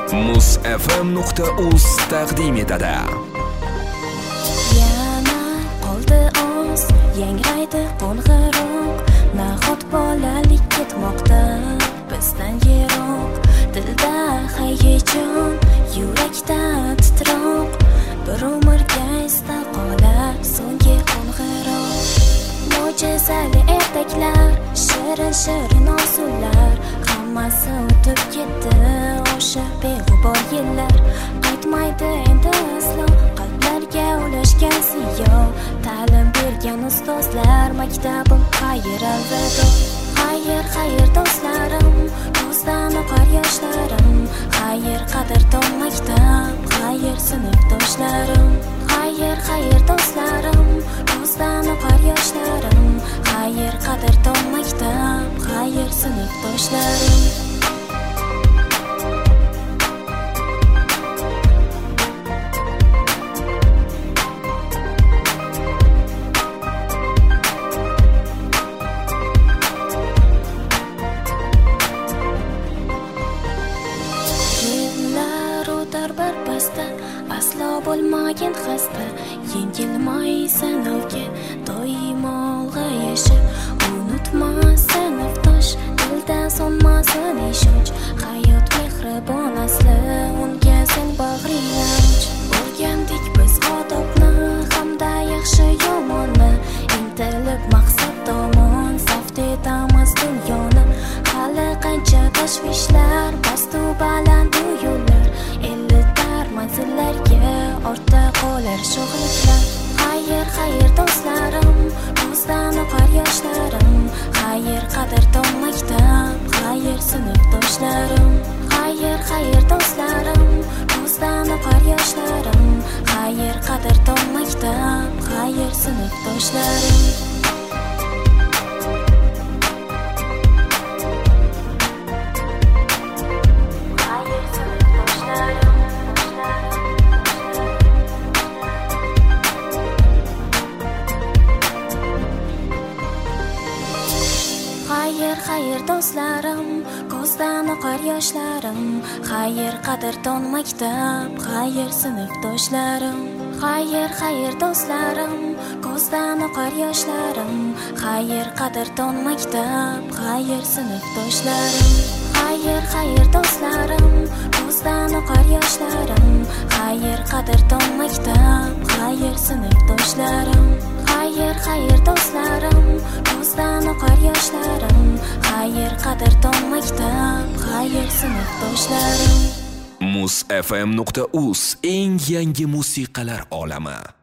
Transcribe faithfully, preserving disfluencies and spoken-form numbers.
muz f m nuqta uz taqdim etadi. Yana qoldi oz, yangraydi qo'ng'iroq, nahot bolalik ketmoqda bizdan yiroq. Dilda hayajon, yurakda titroq, bir umrga esda qolar so'nggi qo'ng'iroq. Mo'jizali ertaklar, shirin shirin orzular, hammasi o'tib ketdi o'sha beg'ubor yillar. Qaytmaydi endi aslo qalblarga ulashgan siyo, ta'lim bergan ustozlar, maktabim xayr alvido. Xayr xayr do'stlarim, ko'zdan oqar yoshlarim, xayr qadrdon maktab, xayr sinfdoshlarim. Xayr xayr do'stlarim, ko'zdan oqar yoshlarim, xayr qadrdon maktab, xayr sinfdoshlarim. Aslo bo'lmagan xasta, yengilmay sinovga doimo ulg'ayishib, unutma sinfdosh, dilda so'nmasin ishonch. Hayot mehribon asli, unga sen bag'riyonch. O'rgandik biz odobni hamda yaxshi yomonni, intilib maqsad tomon saft etamiz dunyoni. Hali qancha tashvishlar, bastu balandu yo'llar, manzillarga ortda qolar sho'xliklar. Xayr xayr do'stlarim, ko'zdan oqar yoshlarim, xayr qadrdon maktab, xayr sinfdoshlarim. Xayr xayr do'stlarim, ko'zdan oqar yoshlarim, xayr qadrdon maktab, xayr sinfdoshlarim. Xayr xayr do'stlarim, ko'zdan oqar yoshlarim, xayr qadrdon maktab, xayr sinfdoshlarim. Xayr xayr do'stlarim, ko'zdan oqar yoshlarim, xayr qadrdon maktab, xayr sinfdoshlarim. Xayr xayr do'stlarim, ko'zdan oqar yoshlarim, xayr qadrdon maktab, xayr sinfdoshlarim. Xayr xayr do'stlarim, ko'zdan oqar yoshlarim, xayr qadrdon maktab, xayr sinfdoshlarim. muz f m nuqta uz eng yangi musiqalar olami.